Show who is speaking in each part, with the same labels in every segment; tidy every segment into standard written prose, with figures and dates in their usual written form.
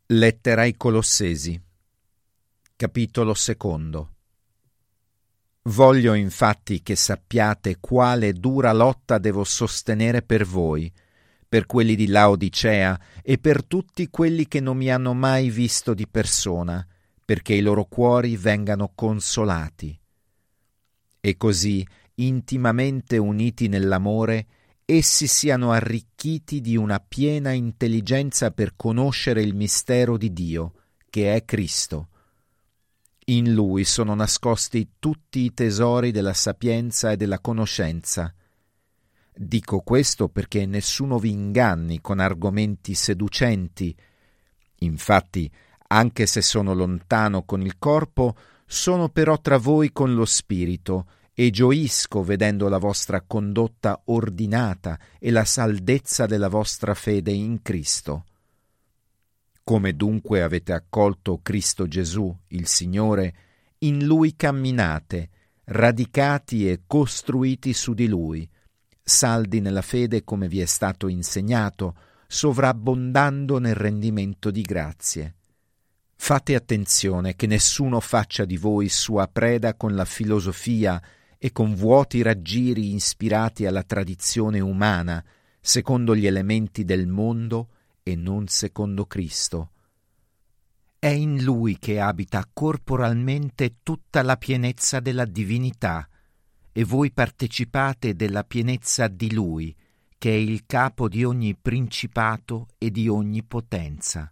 Speaker 1: Lettera ai Colossesi, capitolo 2. Voglio infatti che sappiate quale dura lotta devo sostenere per voi, per quelli di Laodicea e per tutti quelli che non mi hanno mai visto di persona, perché i loro cuori vengano consolati. E così, intimamente uniti nell'amore, essi siano arricchiti di una piena intelligenza per conoscere il mistero di Dio, che è Cristo. In Lui sono nascosti tutti i tesori della sapienza e della conoscenza. Dico questo perché nessuno vi inganni con argomenti seducenti. Infatti, anche se sono lontano con il corpo, sono però tra voi con lo spirito, e gioisco vedendo la vostra condotta ordinata e la saldezza della vostra fede in Cristo. Come dunque avete accolto Cristo Gesù, il Signore, in Lui camminate, radicati e costruiti su di Lui, saldi nella fede come vi è stato insegnato, sovrabbondando nel rendimento di grazie. Fate attenzione che nessuno faccia di voi sua preda con la filosofia e con vuoti raggiri ispirati alla tradizione umana, secondo gli elementi del mondo e non secondo Cristo. È in Lui che abita corporalmente tutta la pienezza della divinità, e voi partecipate della pienezza di Lui, che è il capo di ogni principato e di ogni potenza.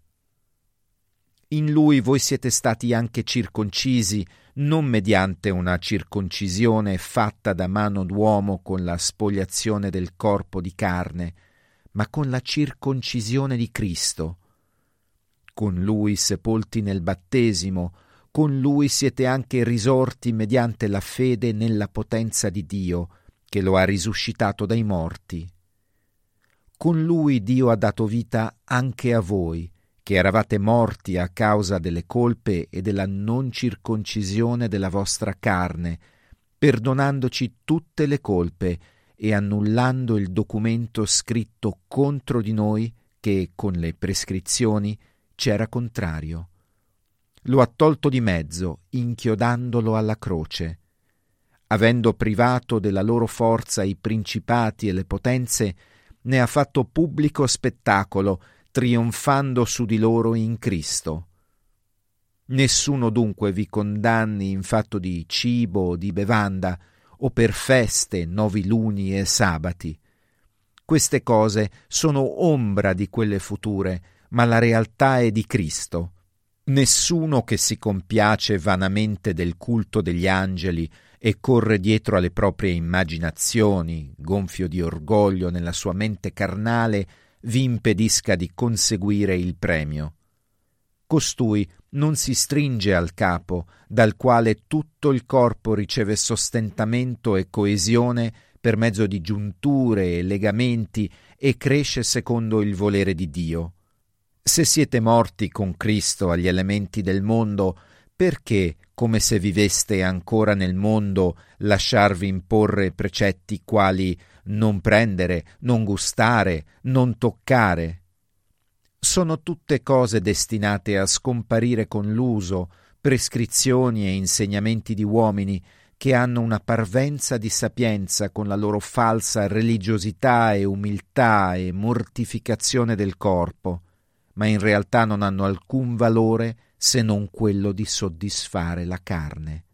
Speaker 1: In Lui voi siete stati anche circoncisi, non mediante una circoncisione fatta da mano d'uomo con la spoliazione del corpo di carne, ma con la circoncisione di Cristo. Con Lui sepolti nel battesimo, con Lui siete anche risorti mediante la fede nella potenza di Dio, che lo ha risuscitato dai morti. Con Lui Dio ha dato vita anche a voi, che eravate morti a causa delle colpe e della non circoncisione della vostra carne, perdonandoci tutte le colpe e annullando il documento scritto contro di noi che, con le prescrizioni, c'era contrario. Lo ha tolto di mezzo, inchiodandolo alla croce. Avendo privato della loro forza i principati e le potenze, ne ha fatto pubblico spettacolo, trionfando su di loro in Cristo. Nessuno dunque vi condanni in fatto di cibo o di bevanda, o per feste, novi luni e sabati. Queste cose sono ombra di quelle future, ma la realtà è di Cristo. Nessuno che si compiace vanamente del culto degli angeli e corre dietro alle proprie immaginazioni, gonfio di orgoglio nella sua mente carnale, vi impedisca di conseguire il premio. Costui non si stringe al capo, dal quale tutto il corpo riceve sostentamento e coesione per mezzo di giunture e legamenti e cresce secondo il volere di Dio. Se siete morti con Cristo agli elementi del mondo, perché, come se viveste ancora nel mondo, lasciarvi imporre precetti quali non prendere, non gustare, non toccare? Sono tutte cose destinate a scomparire con l'uso, prescrizioni e insegnamenti di uomini che hanno una parvenza di sapienza con la loro falsa religiosità e umiltà e mortificazione del corpo, ma in realtà non hanno alcun valore se non quello di soddisfare la carne.